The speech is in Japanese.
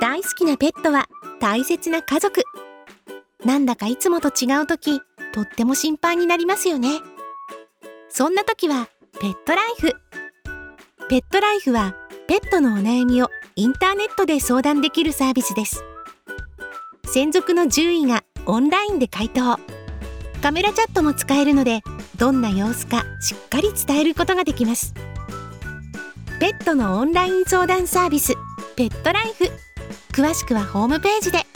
大好きなペットは大切な家族。なんだかいつもと違うとき、とっても心配になりますよね。そんなときはペットライフ。ペットライフはペットのお悩みをインターネットで相談できるサービスです。専属の獣医がオンラインで回答。カメラチャットも使えるので、どんな様子かしっかり伝えることができます。ペットのオンライン相談サービス、ペットライフ。詳しくはホームページで。